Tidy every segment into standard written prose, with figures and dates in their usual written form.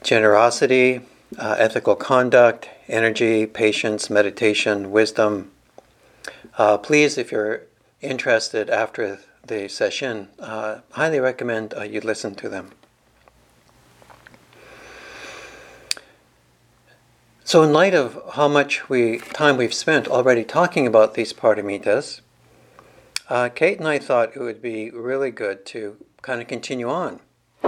generosity, ethical conduct, energy, patience, meditation, wisdom. Please, if you're interested after the session, highly recommend you listen to them. So in light of how much time we've spent already talking about these paramitas, Kate and I thought it would be really good to kind of continue on.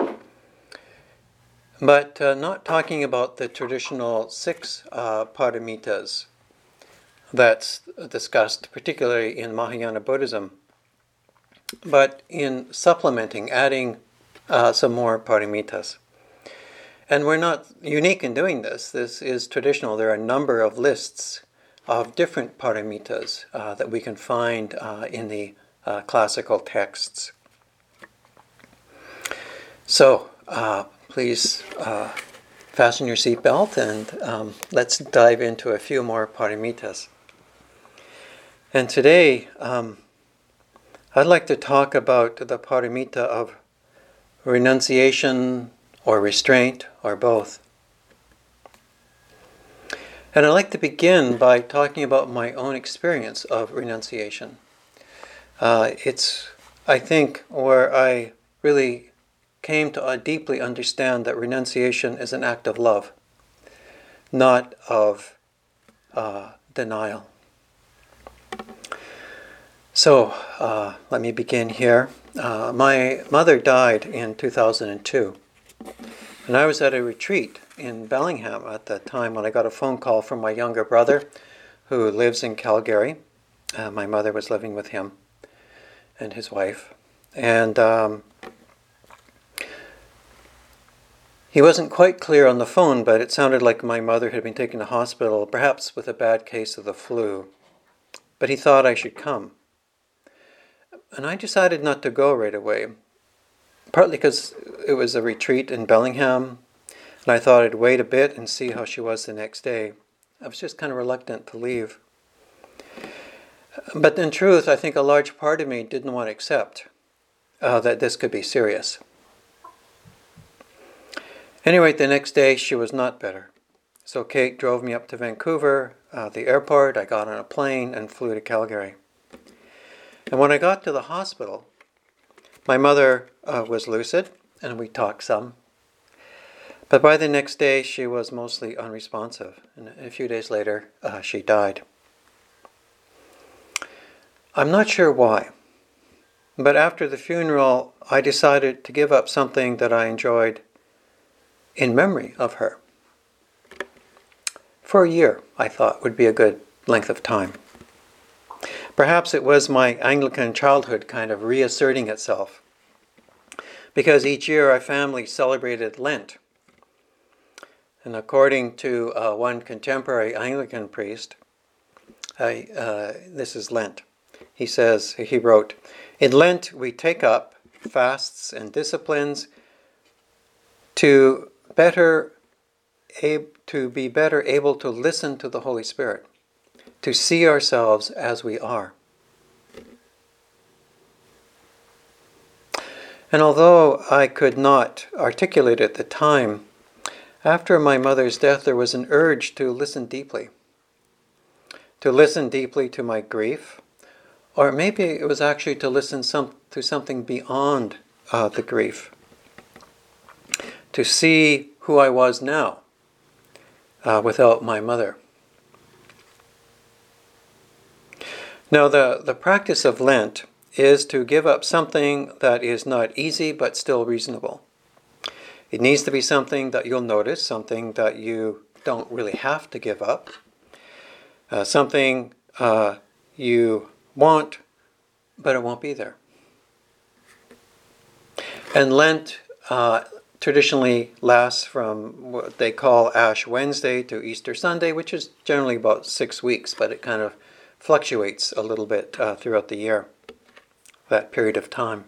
But not talking about the traditional 6 paramitas that's discussed, particularly in Mahayana Buddhism, but in supplementing, adding some more paramitas. And we're not unique in doing this. This is traditional. There are a number of lists of different paramitas that we can find in the classical texts. So please fasten your seatbelt and let's dive into a few more paramitas. And today I'd like to talk about the paramita of renunciation or restraint, or both. And I'd like to begin by talking about my own experience of renunciation. It's, I think, where I really came to deeply understand that renunciation is an act of love, not of denial. So, let me begin here. My mother died in 2002. And I was at a retreat in Bellingham at the time when I got a phone call from my younger brother who lives in Calgary. My mother was living with him and his wife. And he wasn't quite clear on the phone, but it sounded like my mother had been taken to hospital, perhaps with a bad case of the flu. But he thought I should come. And I decided not to go right away. Partly because it was a retreat in Bellingham, and I thought I'd wait a bit and see how she was the next day. I was just kind of reluctant to leave. But in truth, I think a large part of me didn't want to accept that this could be serious. Anyway, the next day she was not better. So Kate drove me up to Vancouver, the airport. I got on a plane and flew to Calgary. And when I got to the hospital, my mother was lucid, and we talked some. But by the next day, she was mostly unresponsive. And a few days later, she died. I'm not sure why. But after the funeral, I decided to give up something that I enjoyed in memory of her. For a year, I thought, would be a good length of time. Perhaps it was my Anglican childhood kind of reasserting itself, because each year our family celebrated Lent. And according to one contemporary Anglican priest, this is Lent. He wrote, "In Lent we take up fasts and disciplines to be better able to listen to the Holy Spirit, to see ourselves as we are." And although I could not articulate at the time, after my mother's death there was an urge to listen deeply to my grief, or maybe it was actually to listen to something beyond the grief, to see who I was now without my mother. Now, the practice of Lent is to give up something that is not easy but still reasonable. It needs to be something that you'll notice, something that you don't really have to give up, something you want, but it won't be there. And Lent traditionally lasts from what they call Ash Wednesday to Easter Sunday, which is generally about 6 weeks, but it kind of fluctuates a little bit throughout the year, that period of time.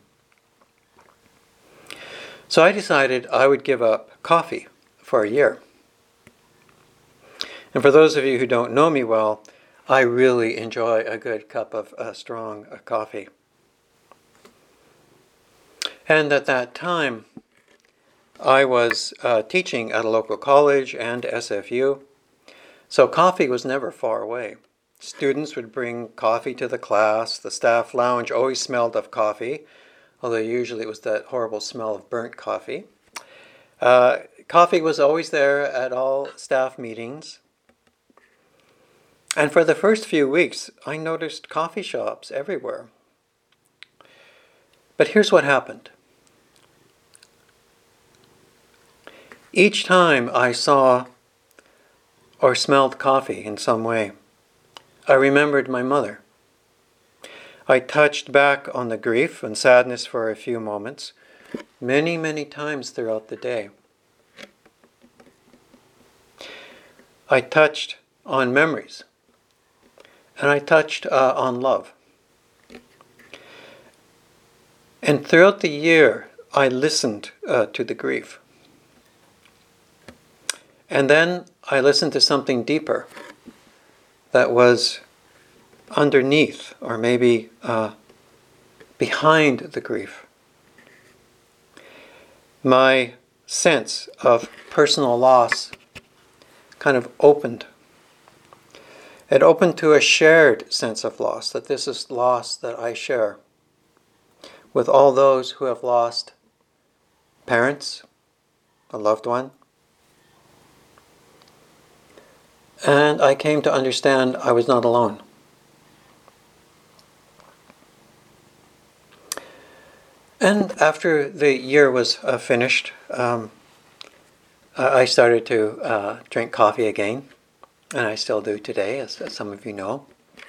So I decided I would give up coffee for a year. And for those of you who don't know me well, I really enjoy a good cup of strong coffee. And at that time, I was teaching at a local college and SFU, so coffee was never far away. Students would bring coffee to the class. The staff lounge always smelled of coffee, although usually it was that horrible smell of burnt coffee. Coffee was always there at all staff meetings. And for the first few weeks, I noticed coffee shops everywhere. But here's what happened. Each time I saw or smelled coffee in some way, I remembered my mother. I touched back on the grief and sadness for a few moments, many, many times throughout the day. I touched on memories, and I touched on love. And throughout the year, I listened to the grief. And then I listened to something deeper that was underneath, or maybe behind the grief. My sense of personal loss kind of opened. It opened to a shared sense of loss, that this is loss that I share with all those who have lost parents, a loved one. And I came to understand I was not alone. And after the year was finished, I started to drink coffee again, and I still do today, as some of you know.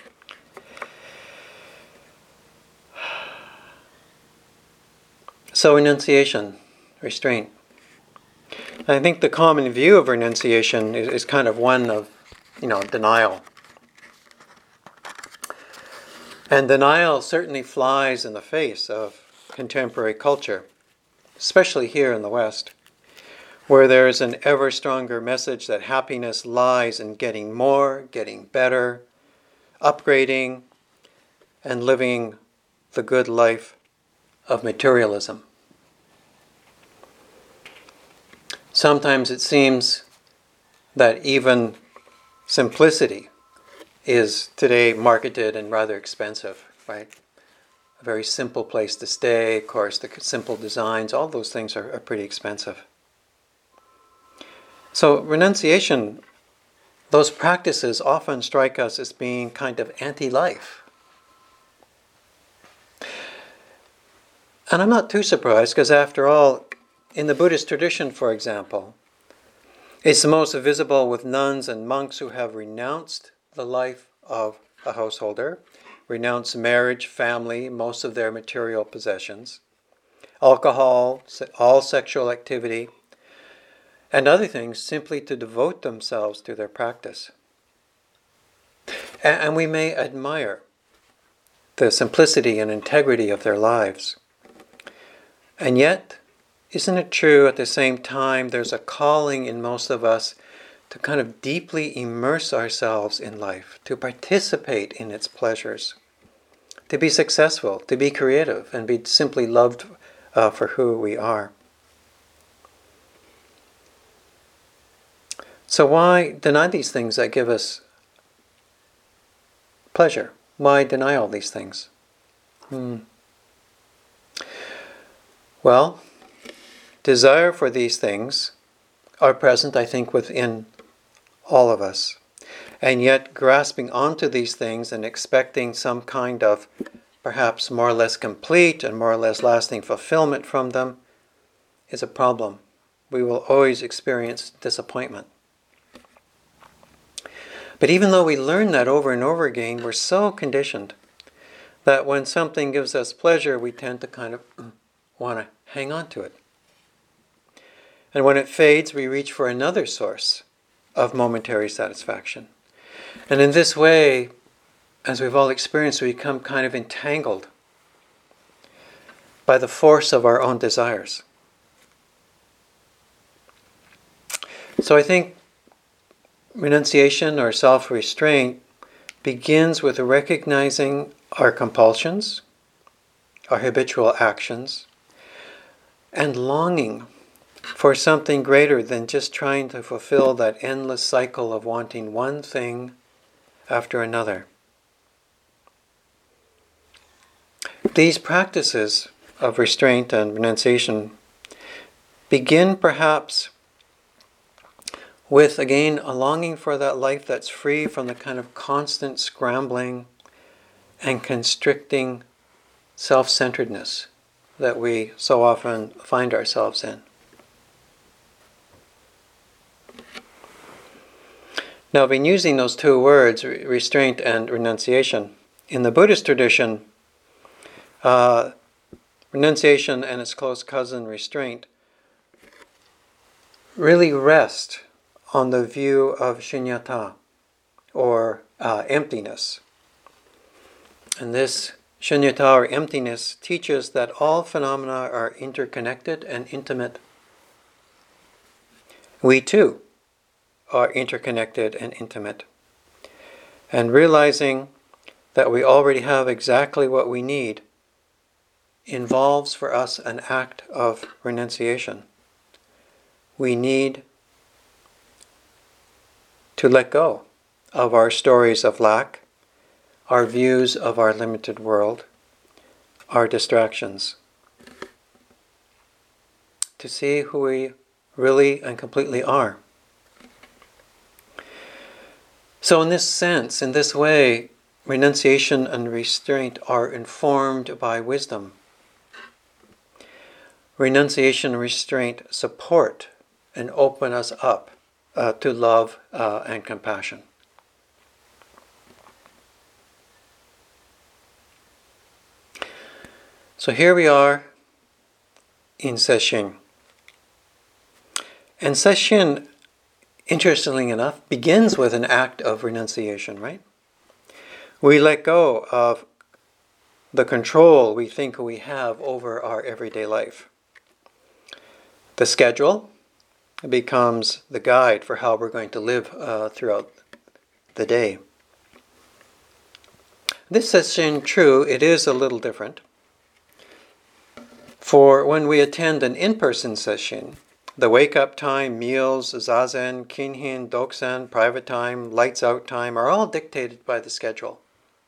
So renunciation, restraint. I think the common view of renunciation is kind of one of, denial. And denial certainly flies in the face of contemporary culture, especially here in the West, where there is an ever stronger message that happiness lies in getting more, getting better, upgrading, and living the good life of materialism. Sometimes it seems that even simplicity is today marketed and rather expensive, right? A very simple place to stay, of course, the simple designs, all those things are pretty expensive. So renunciation, those practices often strike us as being kind of anti-life. And I'm not too surprised, because after all, in the Buddhist tradition, for example, it's the most visible with nuns and monks who have renounced the life of a householder, renounced marriage, family, most of their material possessions, alcohol, all sexual activity, and other things, simply to devote themselves to their practice. And we may admire the simplicity and integrity of their lives. And yet, isn't it true at the same time there's a calling in most of us to kind of deeply immerse ourselves in life, to participate in its pleasures, to be successful, to be creative, and be simply loved for who we are. So why deny these things that give us pleasure? Why deny all these things? Well, desire for these things are present, I think, within all of us. And yet grasping onto these things and expecting some kind of perhaps more or less complete and more or less lasting fulfillment from them is a problem. We will always experience disappointment. But even though we learn that over and over again, we're so conditioned that when something gives us pleasure, we tend to kind of want to hang on to it. And when it fades, we reach for another source of momentary satisfaction. And in this way, as we've all experienced, we become kind of entangled by the force of our own desires. So I think renunciation or self-restraint begins with recognizing our compulsions, our habitual actions, and longing for something greater than just trying to fulfill that endless cycle of wanting one thing after another. These practices of restraint and renunciation begin perhaps with, again, a longing for that life that's free from the kind of constant scrambling and constricting self-centeredness that we so often find ourselves in. Now, I've been using those two words, restraint and renunciation. In the Buddhist tradition, renunciation and its close cousin, restraint, really rest on the view of shunyata, or emptiness. And this shunyata, or emptiness, teaches that all phenomena are interconnected and intimate. We too are interconnected and intimate. And realizing that we already have exactly what we need involves for us an act of renunciation. We need to let go of our stories of lack, our views of our limited world, our distractions, to see who we really and completely are. So in this sense, in this way, renunciation and restraint are informed by wisdom. Renunciation and restraint support and open us up to love and compassion. So here we are in Sesshin. And Sesshin, interestingly enough, begins with an act of renunciation, right? We let go of the control we think we have over our everyday life. The schedule becomes the guide for how we're going to live throughout the day. This Sesshin, true, it is a little different. For when we attend an in-person Sesshin, the wake-up time, meals, zazen, kinhin, doksan, private time, lights-out time are all dictated by the schedule.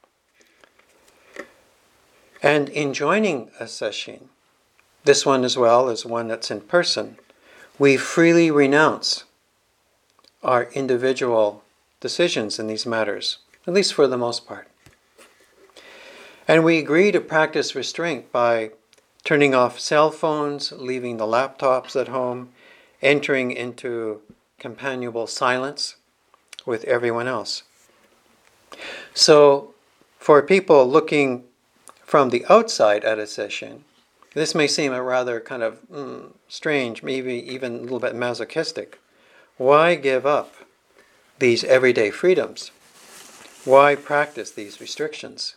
And in joining a Sesshin, this one as well as one that's in person, we freely renounce our individual decisions in these matters, at least for the most part. And we agree to practice restraint by turning off cell phones, leaving the laptops at home, entering into companionable silence with everyone else. So, for people looking from the outside at a Sesshin, this may seem a rather kind of strange, maybe even a little bit masochistic. Why give up these everyday freedoms? Why practice these restrictions?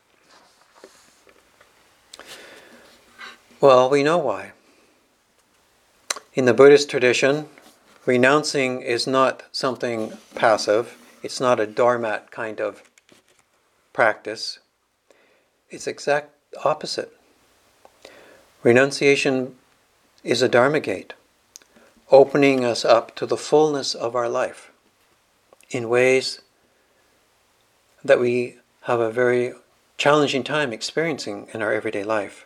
Well, we know why. In the Buddhist tradition, renouncing is not something passive. It's not a doormat kind of practice. It's exact opposite. Renunciation is a Dharma gate, opening us up to the fullness of our life in ways that we have a very challenging time experiencing in our everyday life.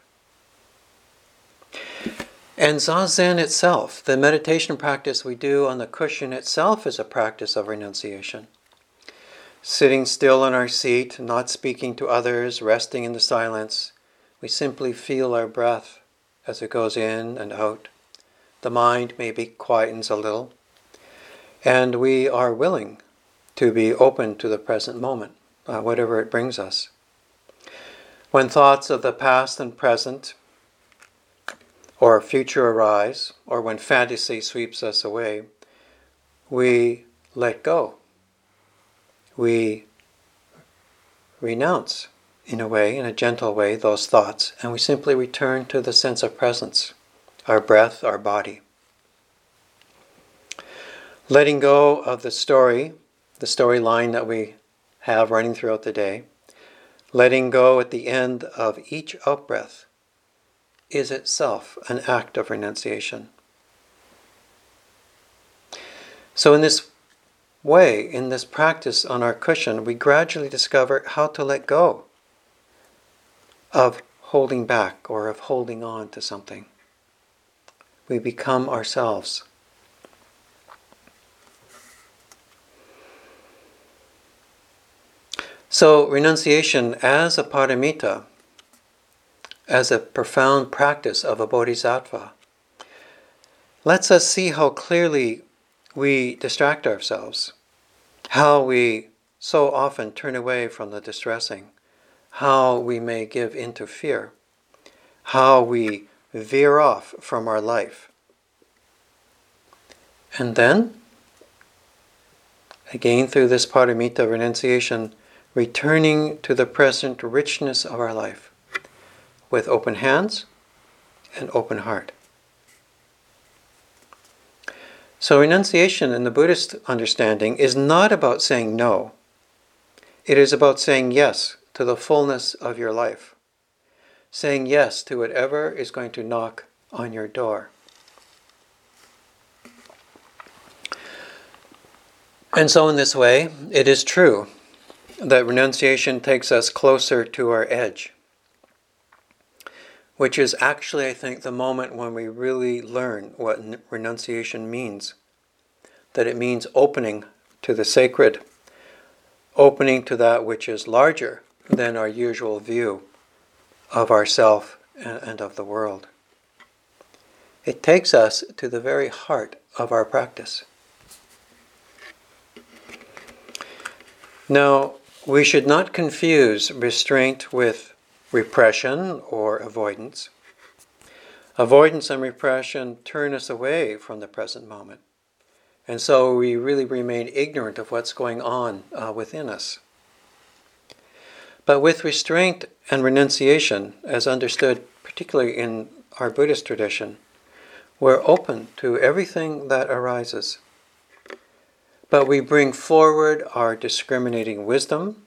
And Zazen itself, the meditation practice we do on the cushion itself, is a practice of renunciation. Sitting still in our seat, not speaking to others, resting in the silence, we simply feel our breath as it goes in and out. The mind maybe quietens a little, and we are willing to be open to the present moment, whatever it brings us. When thoughts of the past and present or future arise, or when fantasy sweeps us away, we let go. We renounce, in a way, in a gentle way, those thoughts, and we simply return to the sense of presence, our breath, our body. Letting go of the storyline that we have running throughout the day, letting go at the end of each out-breath is itself an act of renunciation. So in this way, in this practice on our cushion, we gradually discover how to let go of holding back or of holding on to something. We become ourselves. So renunciation as a paramita, as a profound practice of a bodhisattva, lets us see how clearly we distract ourselves, how we so often turn away from the distressing, how we may give in to fear, how we veer off from our life. And then, again through this paramita renunciation, returning to the present richness of our life with open hands and open heart. So renunciation in the Buddhist understanding is not about saying no. It is about saying yes to the fullness of your life. Saying yes to whatever is going to knock on your door. And so in this way, it is true that renunciation takes us closer to our edge, which is actually, I think, the moment when we really learn what renunciation means. That it means opening to the sacred, opening to that which is larger than our usual view of ourself and of the world. It takes us to the very heart of our practice. Now, we should not confuse restraint with repression or avoidance. Avoidance and repression turn us away from the present moment. And so we really remain ignorant of what's going on within us. But with restraint and renunciation, as understood particularly in our Buddhist tradition, we're open to everything that arises. But we bring forward our discriminating wisdom,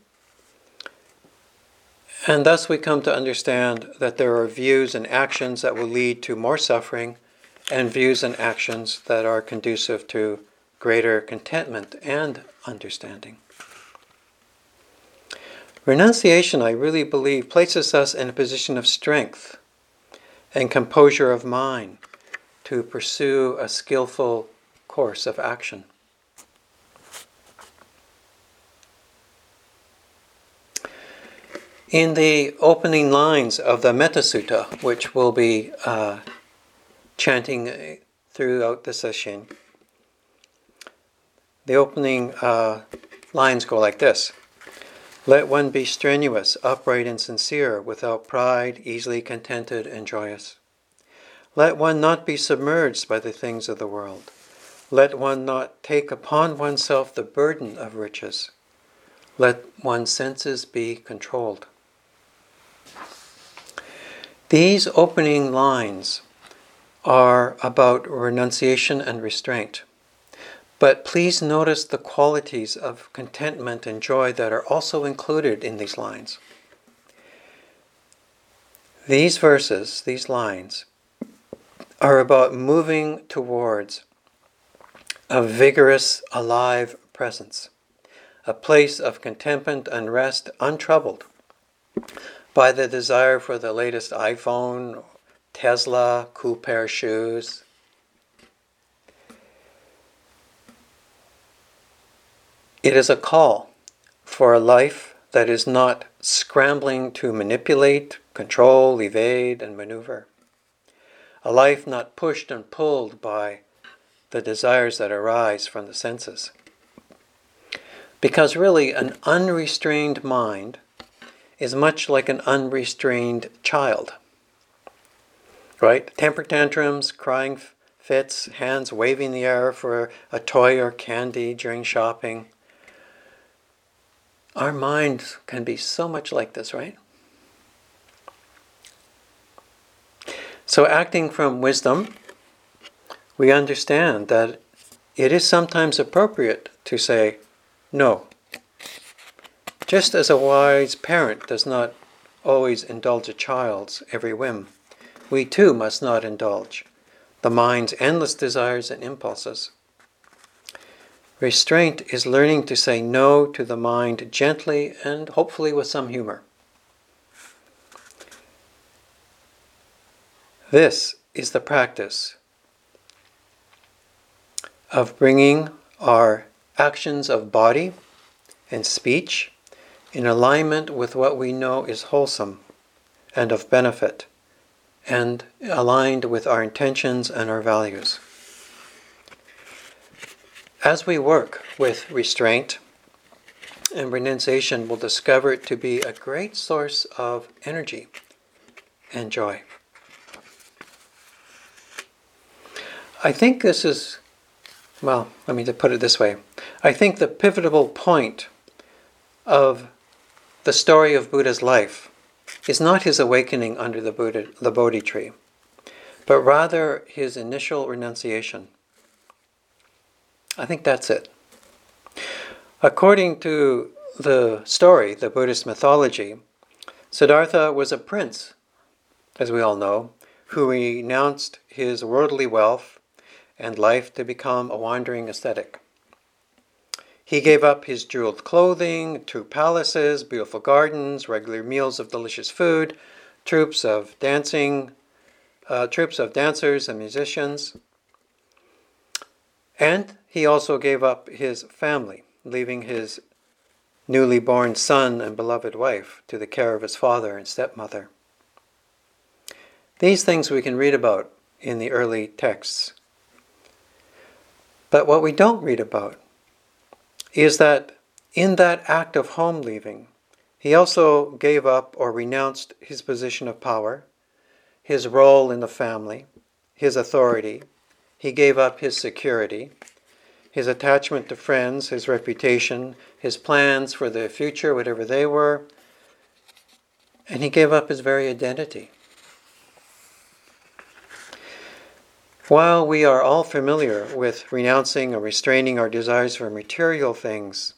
and thus we come to understand that there are views and actions that will lead to more suffering, and views and actions that are conducive to greater contentment and understanding. Renunciation, I really believe, places us in a position of strength and composure of mind to pursue a skillful course of action. In the opening lines of the Metta Sutta, which we'll be chanting throughout the session, the opening lines go like this. Let one be strenuous, upright and sincere, without pride, easily contented and joyous. Let one not be submerged by the things of the world. Let one not take upon oneself the burden of riches. Let one's senses be controlled. These opening lines are about renunciation and restraint. But please notice the qualities of contentment and joy that are also included in these lines. These verses, these lines, are about moving towards a vigorous, alive presence, a place of contentment and rest untroubled by the desire for the latest iPhone, Tesla, cool pair of shoes. It is a call for a life that is not scrambling to manipulate, control, evade, and maneuver. A life not pushed and pulled by the desires that arise from the senses. Because really, an unrestrained mind is much like an unrestrained child. Right? Temper tantrums, crying fits, hands waving in the air for a toy or candy during shopping. Our minds can be so much like this, right? So acting from wisdom, we understand that it is sometimes appropriate to say no. Just as a wise parent does not always indulge a child's every whim, we too must not indulge the mind's endless desires and impulses. Restraint is learning to say no to the mind gently and hopefully with some humor. This is the practice of bringing our actions of body and speech in alignment with what we know is wholesome and of benefit, and aligned with our intentions and our values. As we work with restraint and renunciation, we'll discover it to be a great source of energy and joy. I think this is, well, let me put it this way. I think the pivotal point of the story of Buddha's life is not his awakening under the Bodhi tree, but rather his initial renunciation. I think that's it. According to the story, the Buddhist mythology, Siddhartha was a prince, as we all know, who renounced his worldly wealth and life to become a wandering ascetic. He gave up his jeweled clothing, 2 palaces, beautiful gardens, regular meals of delicious food, troops of dancers and musicians. And he also gave up his family, leaving his newly born son and beloved wife to the care of his father and stepmother. These things we can read about in the early texts. But what we don't read about is that in that act of home leaving, he also gave up or renounced his position of power, his role in the family, his authority. He gave up his security, his attachment to friends, his reputation, his plans for the future, whatever they were, and he gave up his very identity. While we are all familiar with renouncing or restraining our desires for material things,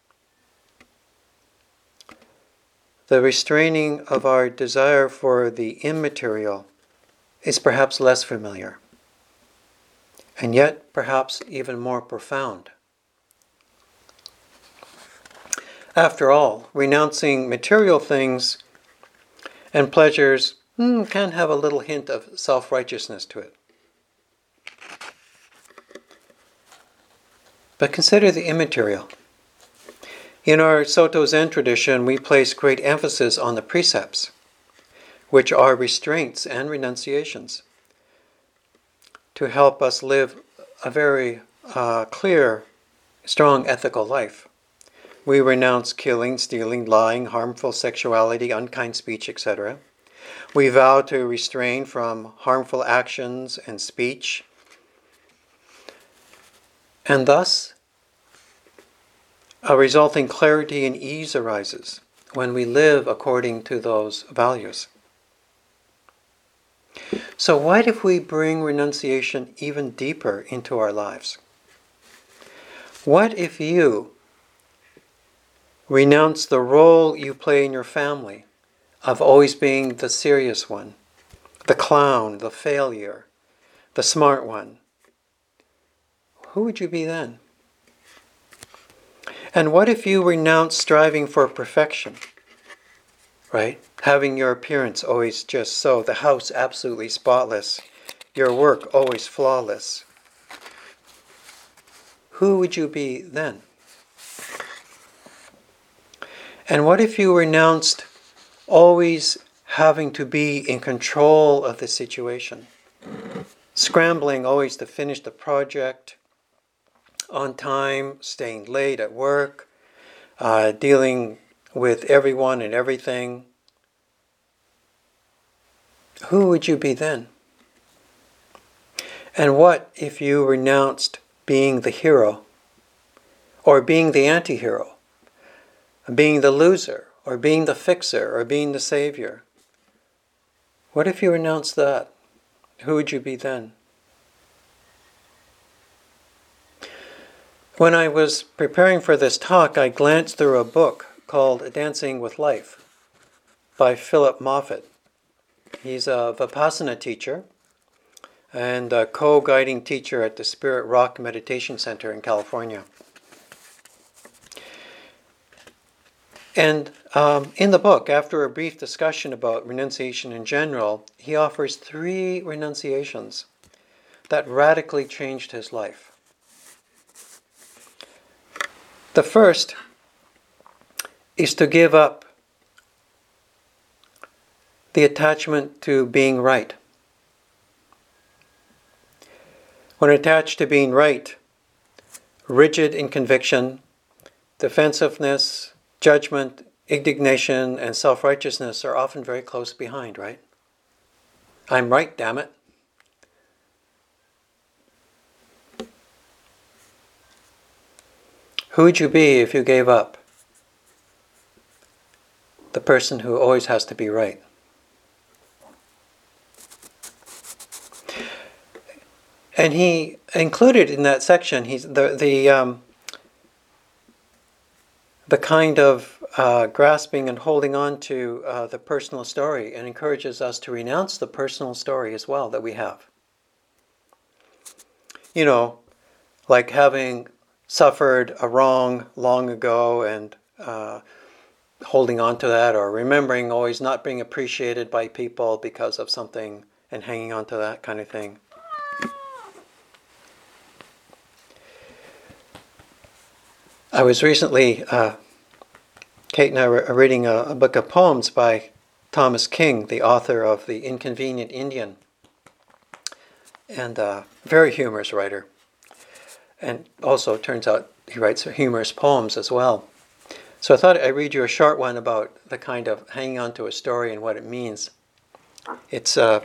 the restraining of our desire for the immaterial is perhaps less familiar, and yet perhaps even more profound. After all, renouncing material things and pleasures can have a little hint of self-righteousness to it. But consider the immaterial. In our Soto Zen tradition, we place great emphasis on the precepts, which are restraints and renunciations, to help us live a very clear, strong ethical life. We renounce killing, stealing, lying, harmful sexuality, unkind speech, etc. We vow to restrain from harmful actions and speech. And thus, a resulting clarity and ease arises when we live according to those values. So what if we bring renunciation even deeper into our lives? What if you renounce the role you play in your family of always being the serious one, the clown, the failure, the smart one? Who would you be then? And what if you renounce striving for perfection, right? Having your appearance always just so, the house absolutely spotless, your work always flawless. Who would you be then? And what if you renounced always having to be in control of the situation, scrambling always to finish the project on time, staying late at work, dealing with everyone and everything? Who would you be then? And what if you renounced being the hero, or being the anti-hero, being the loser, or being the fixer, or being the savior? What if you renounced that? Who would you be then? When I was preparing for this talk, I glanced through a book called Dancing with Life by Philip Moffitt. He's a Vipassana teacher and a co-guiding teacher at the Spirit Rock Meditation Center in California. And in the book, after a brief discussion about renunciation in general, he offers 3 renunciations that radically changed his life. The first is to give up the attachment to being right. When attached to being right, rigid in conviction, defensiveness, judgment, indignation, and self-righteousness are often very close behind, right? I'm right, damn it. Who would you be if you gave up the person who always has to be right? And he included in that section the kind of grasping and holding on to the personal story, and encourages us to renounce the personal story as well that we have. You know, like having suffered a wrong long ago and holding on to that, or remembering always not being appreciated by people because of something and hanging on to that kind of thing. I was recently, Kate and I were reading a book of poems by Thomas King, the author of The Inconvenient Indian, and a very humorous writer. And also, it turns out he writes humorous poems as well. So I thought I'd read you a short one about the kind of hanging on to a story and what it means. It's a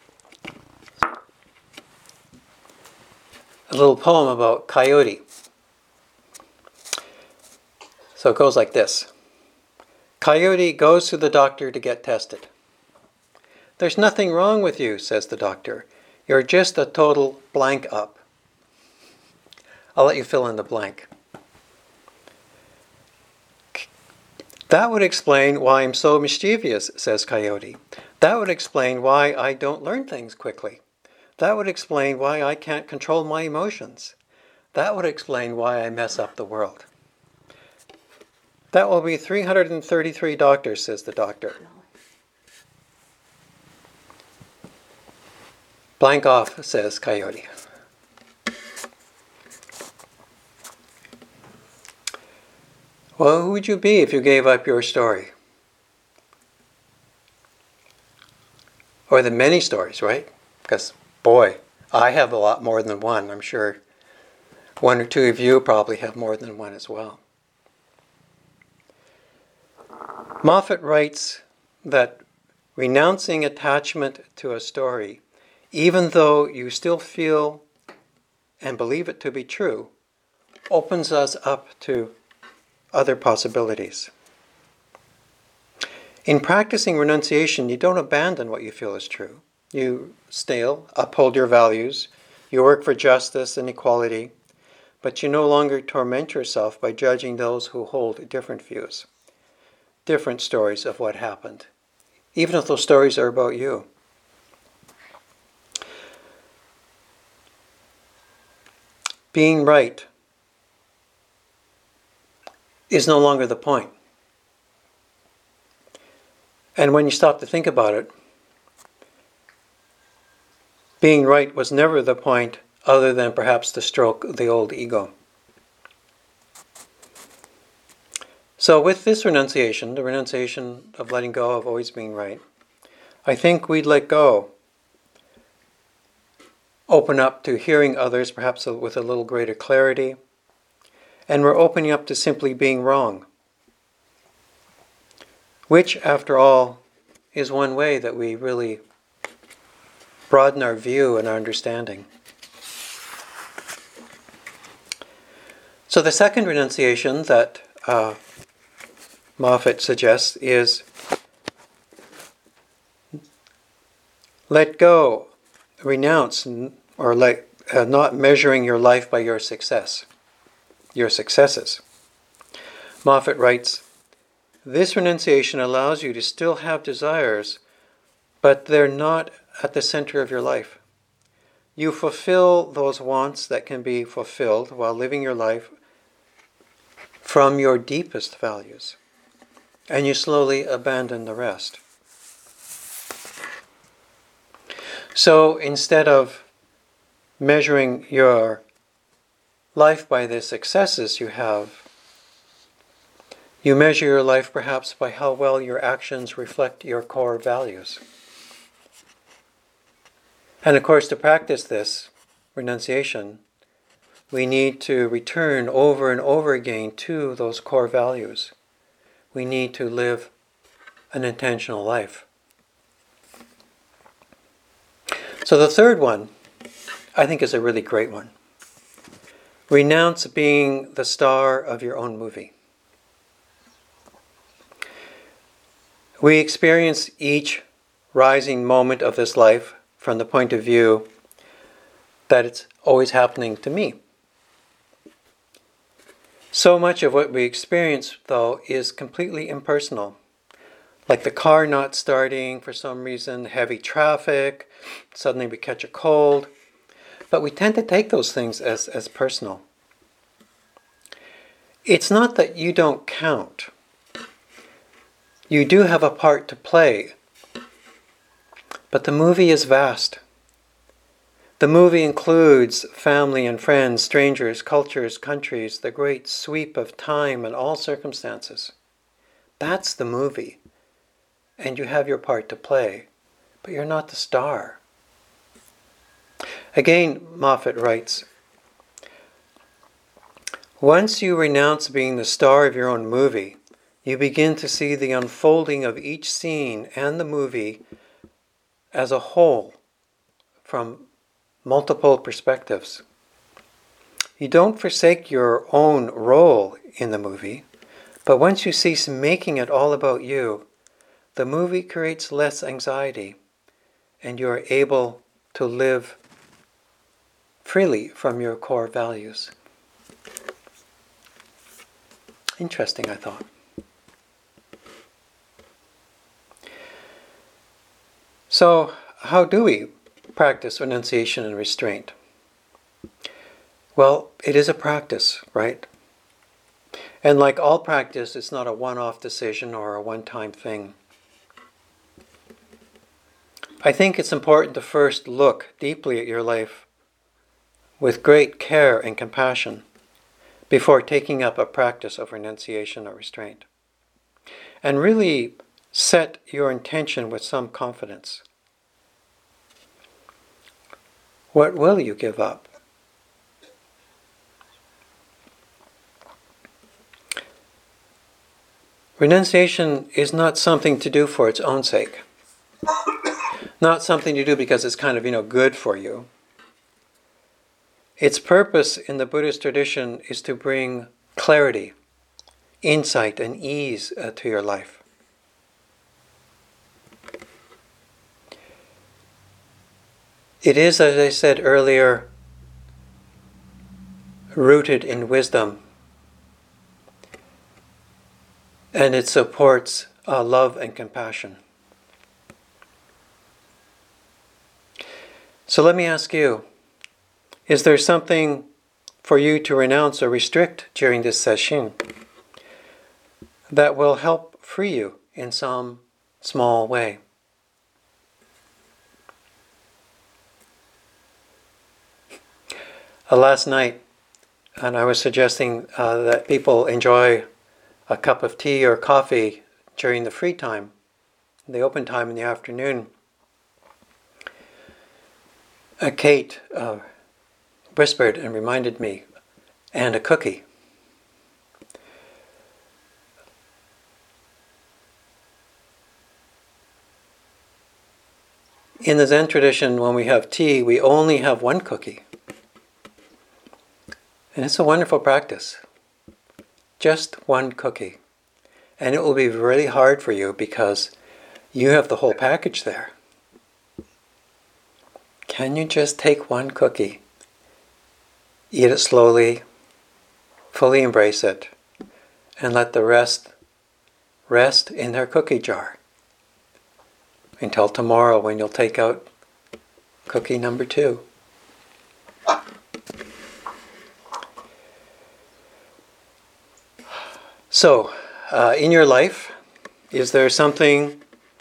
little poem about Coyote. So it goes like this. Coyote goes to the doctor to get tested. There's nothing wrong with you, says the doctor. You're just a total blank up. I'll let you fill in the blank. That would explain why I'm so mischievous, says Coyote. That would explain why I don't learn things quickly. That would explain why I can't control my emotions. That would explain why I mess up the world. That will be 333 doctors, says the doctor. Blank off, says Coyote. Well, who would you be if you gave up your story? Or the many stories, right? Because, boy, I have a lot more than one. I'm sure 1 or 2 of you probably have more than one as well. Moffat writes that renouncing attachment to a story, even though you still feel and believe it to be true, opens us up to other possibilities. In practicing renunciation, you don't abandon what you feel is true. You still uphold your values, you work for justice and equality, but you no longer torment yourself by judging those who hold different views, different stories of what happened, even if those stories are about you. Being right is no longer the point. And when you stop to think about it, being right was never the point other than perhaps to stroke the old ego. So with this renunciation, the renunciation of letting go of always being right, I think we'd let go, open up to hearing others perhaps with a little greater clarity, and we're opening up to simply being wrong, which, after all, is one way that we really broaden our view and our understanding. So the second renunciation that Moffat suggests is let go, renounce, or not measuring your life by your successes. Moffat writes, this renunciation allows you to still have desires, but they're not at the center of your life. You fulfill those wants that can be fulfilled while living your life from your deepest values. and you slowly abandon the rest. So instead of measuring your life by the successes you have, you measure your life perhaps by how well your actions reflect your core values. And of course, to practice this renunciation, we need to return over and over again to those core values. We need to live an intentional life. So the third one, I think, is a really great one. Renounce being the star of your own movie. We experience each rising moment of this life from the point of view that it's always happening to me. So much of what we experience, though, is completely impersonal. Like the car not starting for some reason, heavy traffic, suddenly we catch a cold. But we tend to take those things as personal. It's not that you don't count. You do have a part to play. But the movie is vast. The movie includes family and friends, strangers, cultures, countries, the great sweep of time and all circumstances. That's the movie. And you have your part to play. But you're not the star. Again, Moffat writes, once you renounce being the star of your own movie, you begin to see the unfolding of each scene and the movie as a whole from multiple perspectives. You don't forsake your own role in the movie, but once you cease making it all about you, the movie creates less anxiety and you are able to live freely from your core values. Interesting, I thought. So, how do we practice renunciation and restraint? Well, it is a practice, right? And like all practice, it's not a one-off decision or a one-time thing. I think it's important to first look deeply at your life with great care and compassion before taking up a practice of renunciation or restraint. And really set your intention with some confidence. What will you give up? Renunciation is not something to do for its own sake. Not something to do because it's kind of, good for you. Its purpose in the Buddhist tradition is to bring clarity, insight, and ease to your life. It is, as I said earlier, rooted in wisdom, and it supports love and compassion. So let me ask you, is there something for you to renounce or restrict during this session that will help free you in some small way? Last night, and I was suggesting that people enjoy a cup of tea or coffee during the free time, the open time in the afternoon. Kate whispered and reminded me, and a cookie. In the Zen tradition, when we have tea, we only have one cookie. And it's a wonderful practice. Just one cookie. And it will be really hard for you because you have the whole package there. Can you just take one cookie, eat it slowly, fully embrace it, and let the rest in their cookie jar until tomorrow when you'll take out cookie number 2. So, in your life, Is there something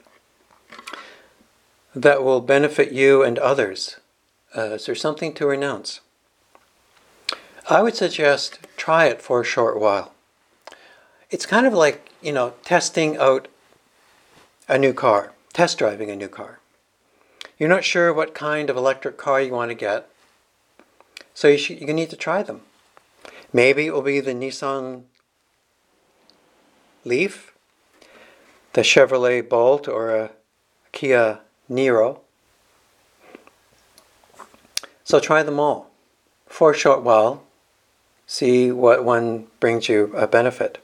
that will benefit you and others? Is there something to renounce? I would suggest try it for a short while. It's kind of like, testing out a new car, test driving a new car. You're not sure what kind of electric car you want to get, so you need to try them. Maybe it will be the Nissan Leaf, the Chevrolet Bolt, or a Kia Niro. So try them all for a short while. See what one brings you a benefit.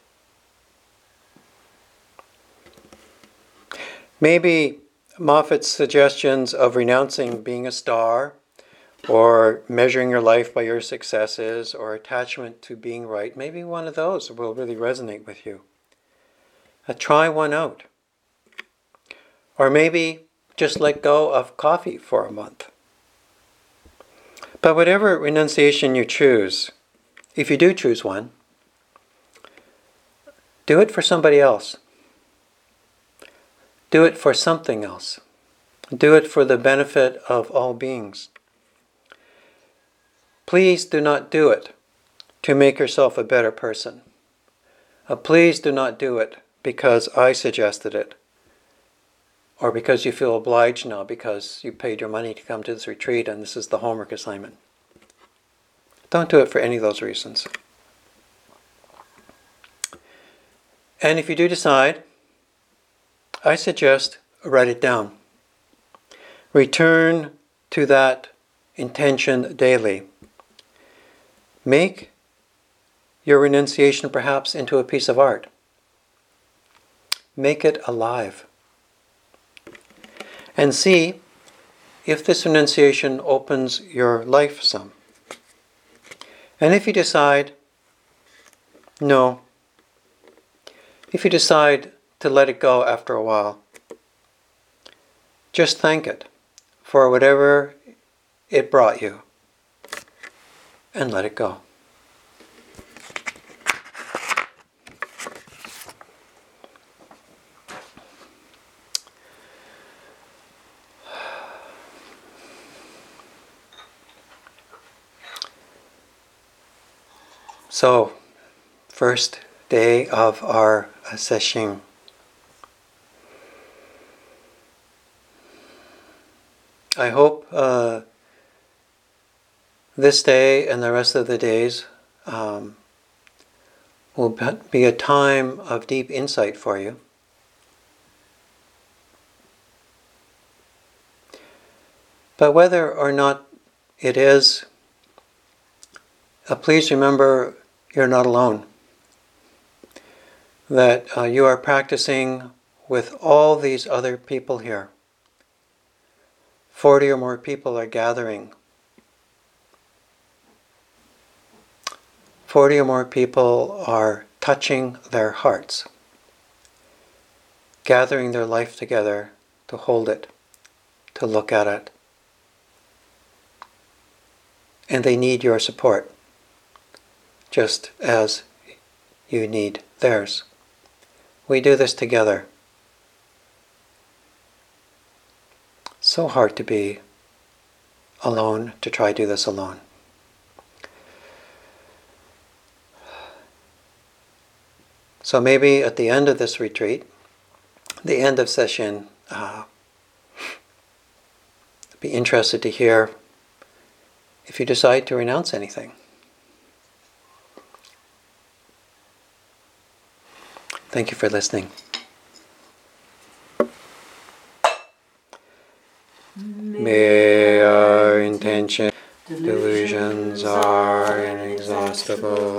Maybe Moffat's suggestions of renouncing being a star, or measuring your life by your successes, or attachment to being right, maybe one of those will really resonate with you. Try one out. Or maybe just let go of coffee for a month. But whatever renunciation you choose, if you do choose one, do it for somebody else. Do it for something else. Do it for the benefit of all beings. Please do not do it to make yourself a better person. Please do not do it because I suggested it, or because you feel obliged now because you paid your money to come to this retreat and this is the homework assignment. Don't do it for any of those reasons. And if you do decide, I suggest write it down. Return to that intention daily. Make your renunciation perhaps into a piece of art. Make it alive. And see if this renunciation opens your life some. And if you decide no, if you decide to let it go after a while, just thank it for whatever it brought you and let it go. So, first day of our session. I hope this day and the rest of the days will be a time of deep insight for you. But whether or not it is, please remember you're not alone. That you are practicing with all these other people here. 40 or more people are gathering. 40 or more people are touching their hearts, gathering their life together to hold it, to look at it. And they need your support, just as you need theirs. We do this together. So hard to be alone, to try to do this alone. So maybe at the end of this retreat, the end of session, be interested to hear if you decide to renounce anything. Thank you for listening. May our intention, delusions are inexhaustible.